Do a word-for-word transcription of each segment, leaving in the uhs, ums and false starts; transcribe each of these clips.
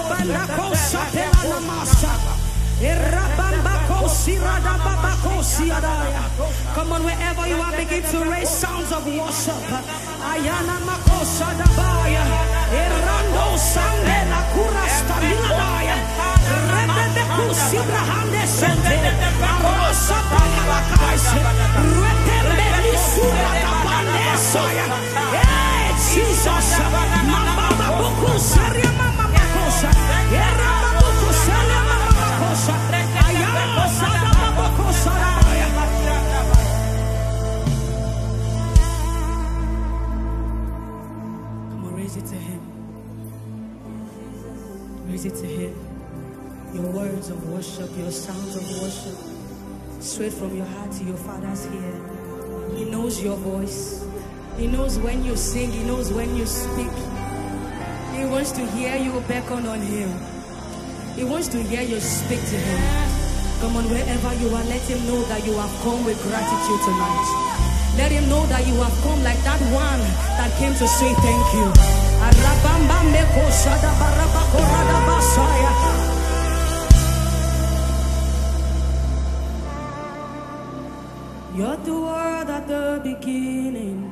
Come on, wherever you are, begin to raise sounds of worship. Ayana makosa dabaya, erando sange la kura stamina, rebebe kusi brahande sente, arosa bala kaise, retembe nisura dabane soya. Hey Jesus, mama babuku saria mama makosa, eraba babuku saria mama makosa, ayana sada babuku saria. Raise it to him. Raise it to him. Your words of worship, your sounds of worship, straight from your heart to your Father's ear. He knows your voice. He knows when you sing. He knows when you speak. He wants to hear you beckon on him. He wants to hear you speak to him. Come on, wherever you are, let him know that you have come with gratitude tonight. Let him know that you have come like that one that came to say thank you. You're the word at the beginning,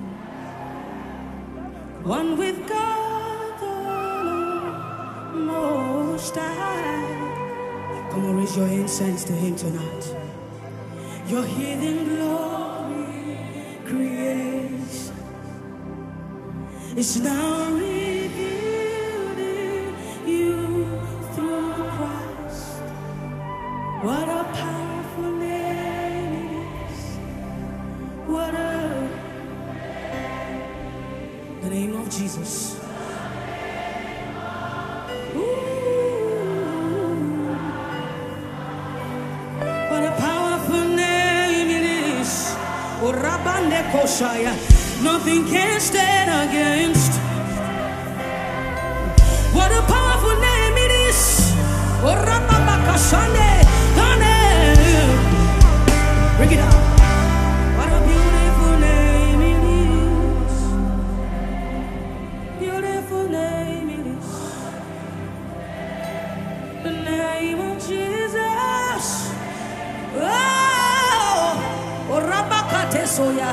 one with God the Most High. Come on, raise your incense to him tonight. Your hidden glory creation is now revealed in you through Christ. What a powerful name it is. What a the name of Jesus. Ooh. What a powerful name it is. Nothing can stand against. What a powerful name it is. Bring it out. What a beautiful name it is. Beautiful name it is. The name of Jesus. Oh, Rabakate Soya.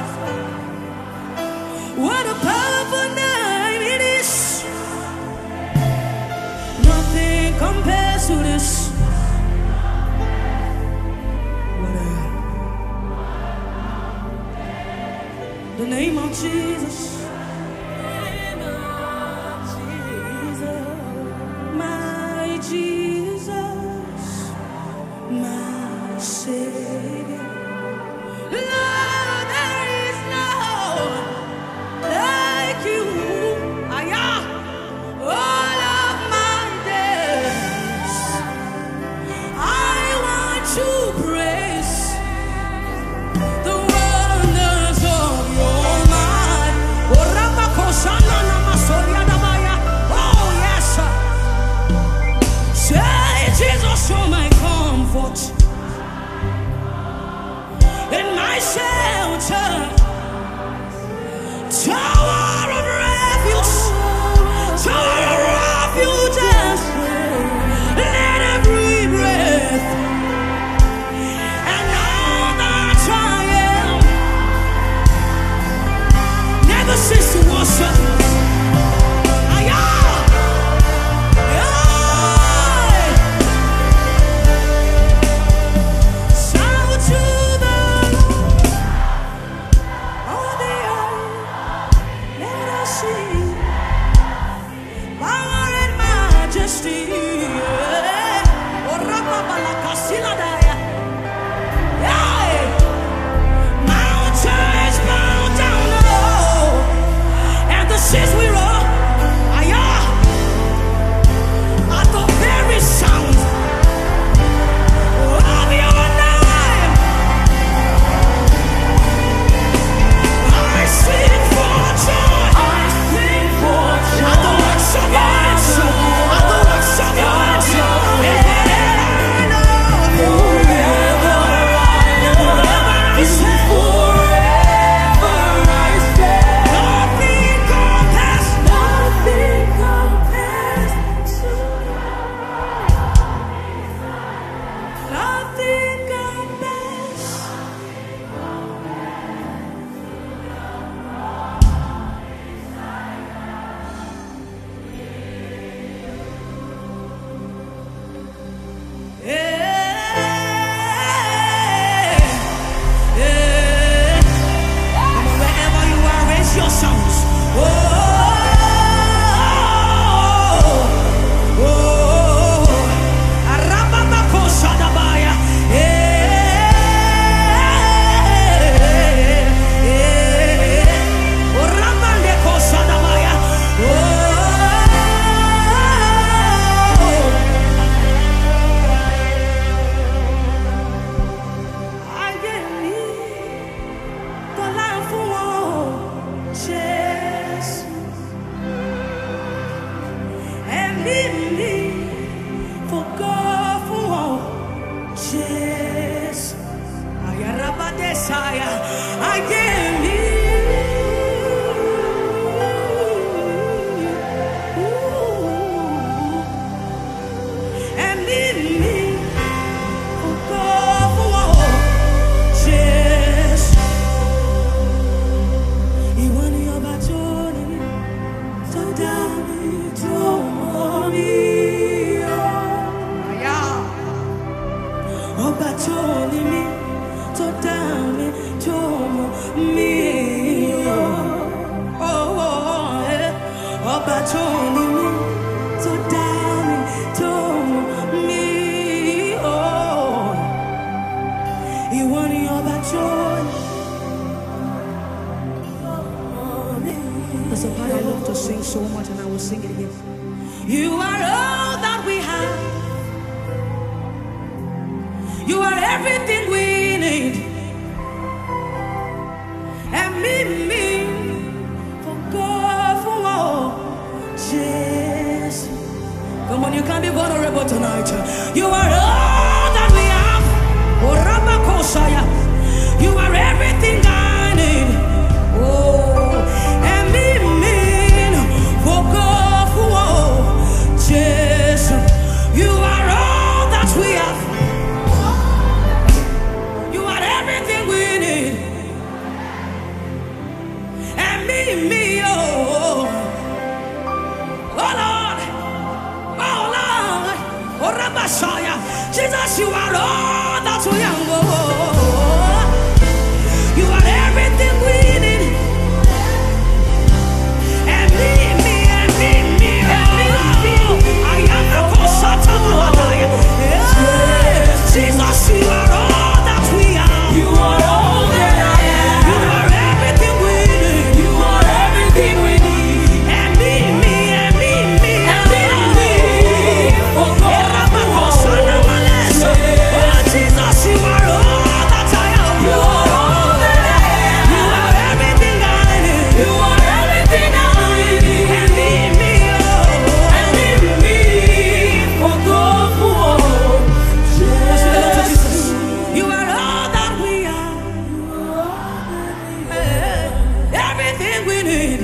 What a powerful name it is. Nothing compares to this. The name of Jesus. My Jesus, my Savior. Lord, there is no like you. Aya, all of my days, I want to praise the wonders of your mind. Oh yes, say Jesus, you're my comfort and my shelter. Tower of refuge, tower of refuge, let every breath and all that I am never cease to worship. Since we roll, aya, at the very sound of your name, I sing for joy. I sing for joy. At the works of your hands, at the works of I give you. And in me, oh God, Jesus. You want your battle, so down to mommy. Oh, battle me, so down to me. Oh, oh, eh. Oh, battle me, so down to me. Oh, you want your battle. That's a part I love to sing so much, and I will sing it again. You are all that we have. You are everything we need. And me, me, for God, for all. Jesus. Come on, you can be vulnerable tonight. You are all that we have. Oh, Ramakosaya. You are everything I need. Oh, and me, me, for God, for all. Jesus. You are all that we have. Me, oh, oh Lord, oh Lord, oh Rabashaya, Jesus, you are all that we are. Oh, you are everything we need. And me, me, and me, me, and me, I am the Kosata Maladaya. Jesus, you are all that we are. You are all that I am. You are everything we need. You are everything we need. And me, me, and me, me, and me, me. Oh, God. Oh, Jesus, you are all that I am. You are all that I am. You are everything I need. You are everything I need. And me, me, oh. And me, me. Oh, God. Oh, Jesus. You are all that we are. Everything we need.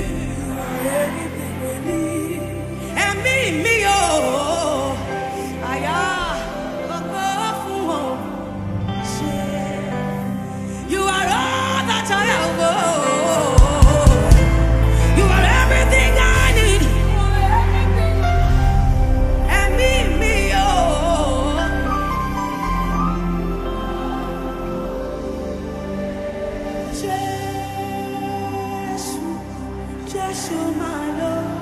And me, me, oh. Aya. You are all that I have. You are everything I need. And me, me, oh. Jesus, Jesus, my Lord.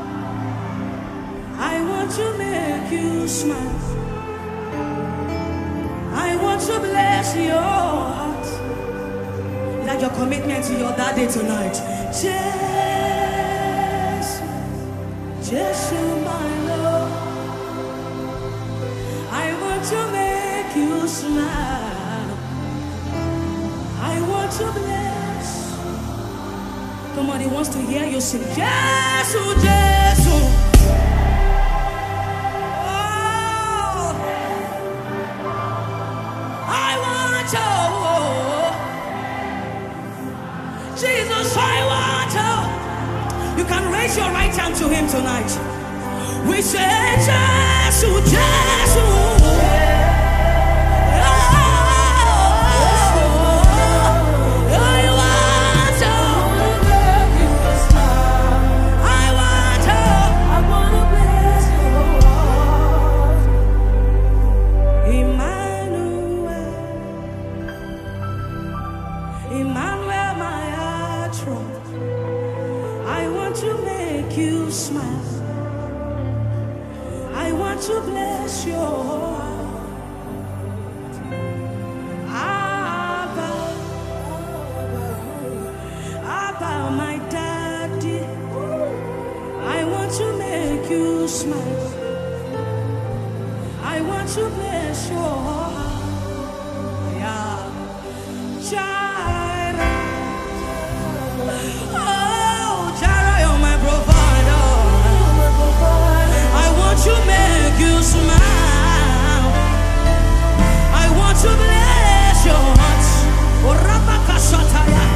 I want to make you smile. I want to bless your heart. Is that your commitment to your daddy tonight? Jesus, Jesus, my Lord. I want to make you smile. I want to bless. Come on, he wants to hear you sing. Jesus, Jesus. Oh, I want you. Jesus, I want you. You can raise your right hand to him tonight. We say, Jesus, Jesus. Emmanuel, my heart, I want to make you smile. I want to bless your heart. Abba, Abba, my daddy, I want to make you smile. I want to bless your heart. Yeah. Jireh. Oh, Jireh, you're my provider. I want to make you smile. I want to bless your heart. Oh, Rabakashataya.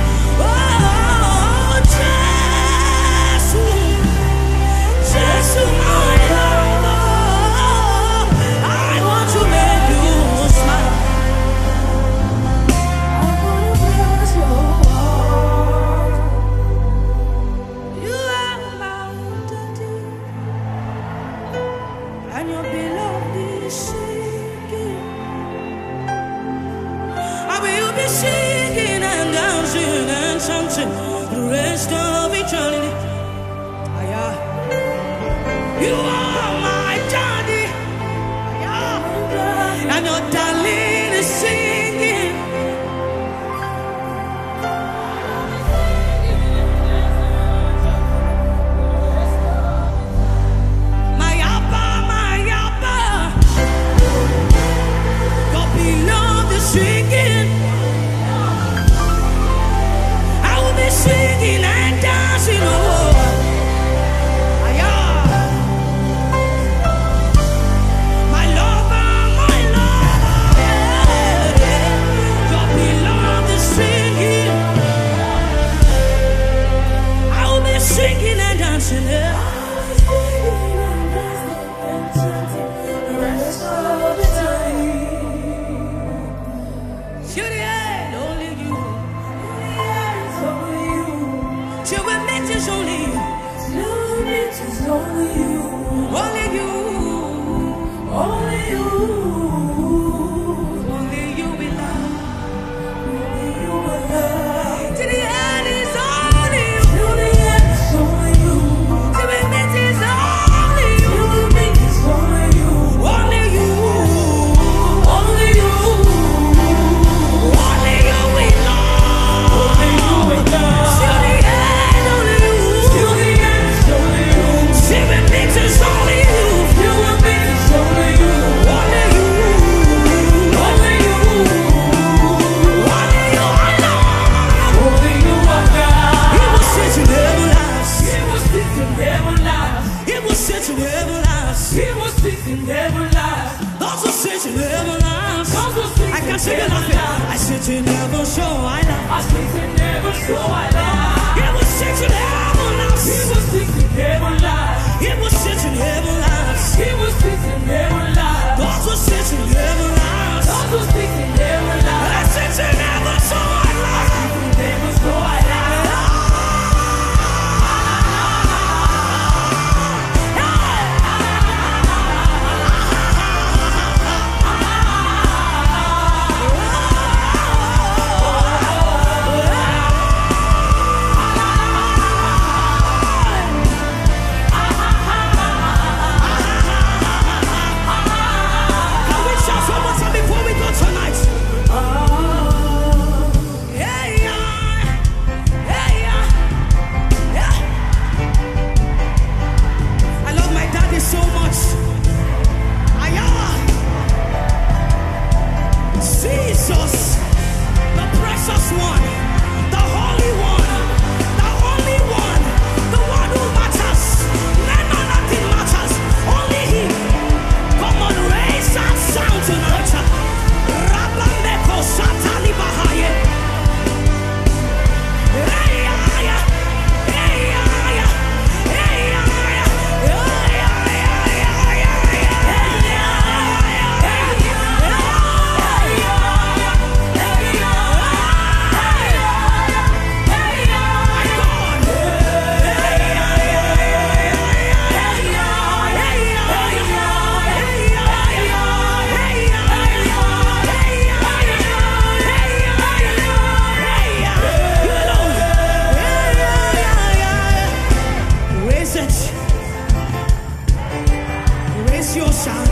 and something the rest of eternity. Yeah. You are my daddy. Yeah. And your darling is singing. My Abba, my Abba. Your beloved is singing. I will be singing and dancing. Oh. Singing and dancing, yeah. The rest of the time. Till the end, only you. Only you. Till we meet, it's only you. Till we meet, it's only you. Only you. Only you. Only you we love. Only you we love. Till the end is only you. Till the end is only you. Till we meet, it's only you. Till we meet, it's only you. Only you. Only you. Only you we love. Only you we love. Till the end, only you. Till the end is only you. Till we meet, it's only you. Till we meet, it's only you. Only you. Only you. Only you I love. Only you I love. He will sit in everlasting. He will sit in everlasting. He will sit in everlasting. He will sit in everlasting. Those who sit in everlasting. Those who sit in I can see you laughing. I sit in heaven, so I love. I sit in heaven, so I love. He will sit in everlasting. He will sit in everlasting. He will sit in everlasting. He will sit in everlasting. Those who sit in everlasting. Those who sit in everlasting. I sit in heaven, so I love. I sit in heaven, so I love. Can we shout one more time before we go tonight? Hey, yeah. Hey, yeah. Yeah. I love my daddy so much. Ayah. Jesus, the precious one, the holy one, the only one, the one who matters. Let no nothing matters, only him. Come on, raise that sound tonight. Rabameko Satali Bahaye. Hey, yeah, yeah. Hey, yeah, yeah. Hey, yeah, yeah. Hey, yeah, yeah, yeah, yeah, yeah. Hey, yeah, yeah, Raise it. Raise your sound.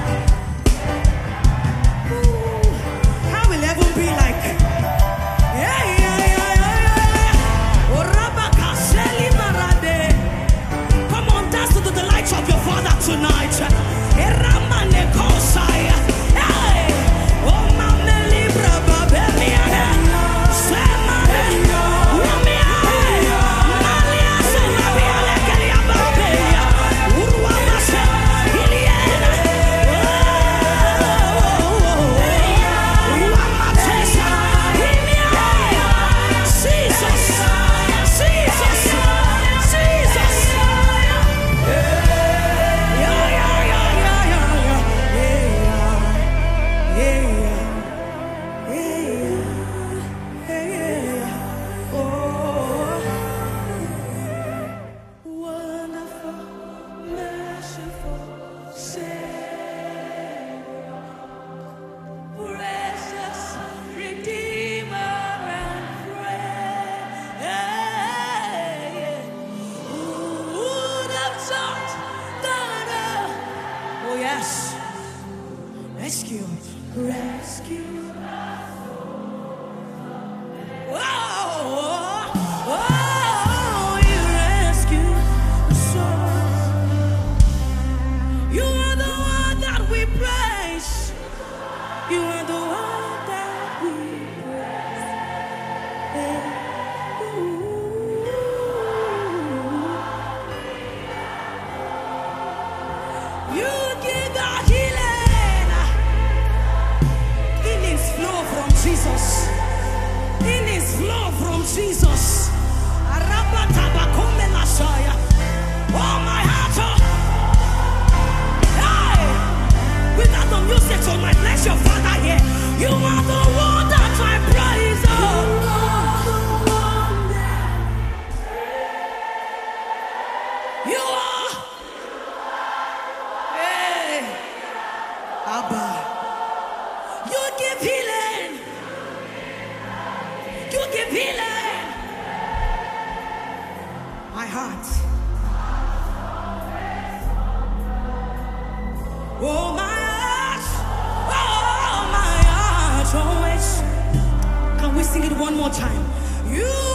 How will heaven be like? Yeah, yeah, yeah, yeah, yeah. Orabaka Seli Marade. Come on, dance to the delights of your Father tonight. Eramane Kosaya. Hey, oh Mame Libra Babemiane. Semane. Wamiane. Malia Semabiale Kelia Babelia. Uruamase. Iliana. Uruamatesa. Iliana. Jesus. Jesus. Jesus. Yeah, yeah, yeah, yeah, yeah, yeah. Oh yes. Rescue. Rescue. Oh, oh, you rescue souls. You are the one that we praise. You are the one that we praise. You give our healing. Healings flow from Jesus. Healings flow from Jesus. Oh my heart, oh. Hey. Without the music, so my bless your Father here. You are the one that I praise. Oh. You are. Hey. Abba. You give healing. You give healing. My heart. Oh my heart. Oh my heart always. Can we sing it one more time? You